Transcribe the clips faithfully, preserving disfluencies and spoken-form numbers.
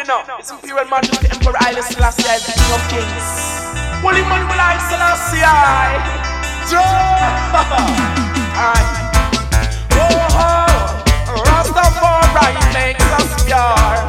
know, His Imperial Majesty Emperor Haile Selassie is the King of Kings. Holy man will I Selassie I. Alright. Oh, oh, Rastafari makes us pure.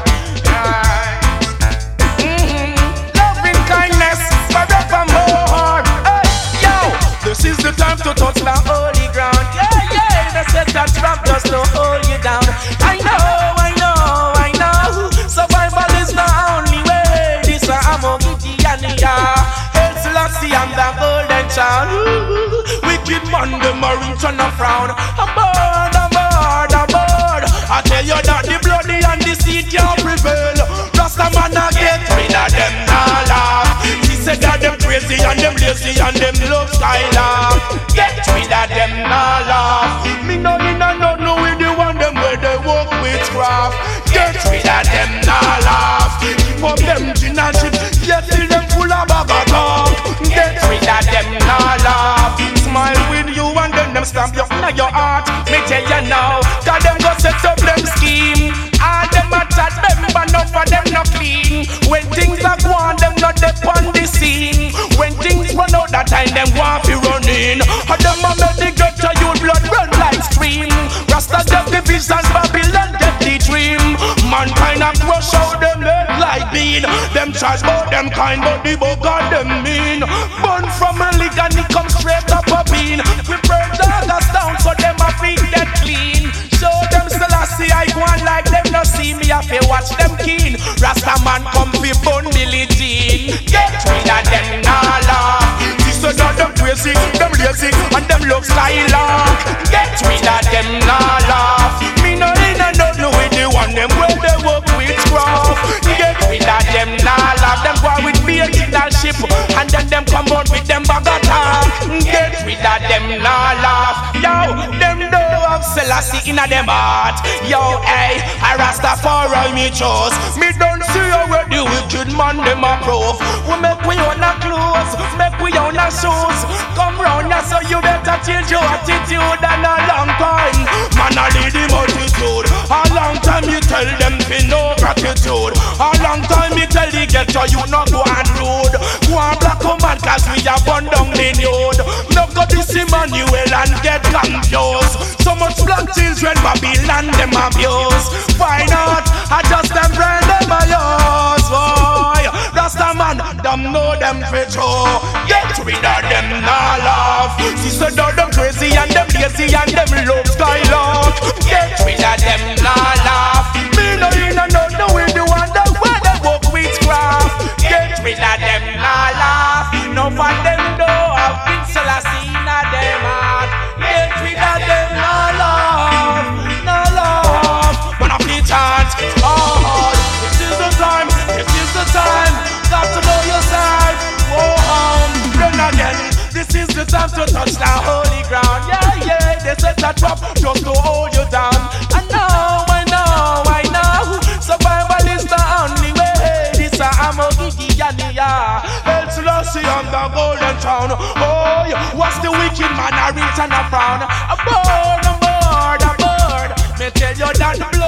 Mm-hmm. Loving kindness forevermore. Hey, yo, this is the time to touch the holy ground. Yeah, yeah, they said that trap just to hold you down. I know, I know, I know. Survival is the only way. This is Amogitiania. Haile Selassie, I'm the golden child. Ooh, wicked man, them a reach on a frown. Aboard, aboard, aboard. I tell you that the bloody and the seed can't prevail. Rasta man a get rid of them, nah laugh. He said that them crazy and them lazy and them love Skylar. Get rid of them, nah laugh. Me no in a no no with the one them where they walk witchcraft. Get rid of them, nah laugh. Keep up them gin and shit, yet till them full of bag of talk. Get rid of them, nah laugh. Smile with you and then them stamp you in your heart. Me tell you now, cause them go set up them scheme. All them a chat, remember none of them not clean. When things are gone, them not dep on the scene. When things run out that time, them want to run in. And them a make the gutter you blood run like stream. Rasta get the vision, Babylon get the dream. Mankind a crush out them head like bean. Them charge about them kind, but the book got them mean. Burn from a lick and it come straight up a bean. We burn doggers down so them a feet get clean. Show them Selassie I go on like them no see me. I feel watch them keen. Rasta man come fi bun Billie Jean. Get rid of them nah laugh. This is not them crazy, them lazy and them love Skylark. Get rid of them nah laugh. Me no in a no no with the one them where they work witchcraft. Get rid of them nah laugh. Them go with me in that ship and then them come out with them bag of talk. Get rid of them nah laugh. Yo, them do have Selassie in a them heart. Yo, hey, I Rastafari me chose. Me don't see how where the wicked man them approve. We make we own a clothes, make we own a shoes. Come round here so you better change your attitude. And a long time, man I lead the multitude. A long time you tell them fi no gratitude. A long time you tell the ghetto you not go and rude. Go and black woman cause we are burn down the nude. No go this Emmanuel and get confused. So much black children Babylon them abuse. Why not? I just them brand them a use. Boy, Rasta man, them know them for true. Get rid of them nah laugh. See so now them crazy and them lazy and them love Skylark. Get rid of them nah laugh. Me no in a no no with the one that where they walk witchcraft. Get rid of them nah laugh. No for them though have been Selassie in a them heart. Get rid of them nah laugh, nah laugh. Man I play chant. Oh, this is the time, this is the time. Got to know yourself. Oh, um, then again, this is the time to touch the holy ground. Yeah, yeah, they set that trap just to hold you down. I know, I know, I know. Survival is the only way. This is Amogitiania. Haile Selassie on the golden throne. Oh, yeah. What's the wicked man? I reach and I frown. Aboard, aboard, aboard. Me tell you that.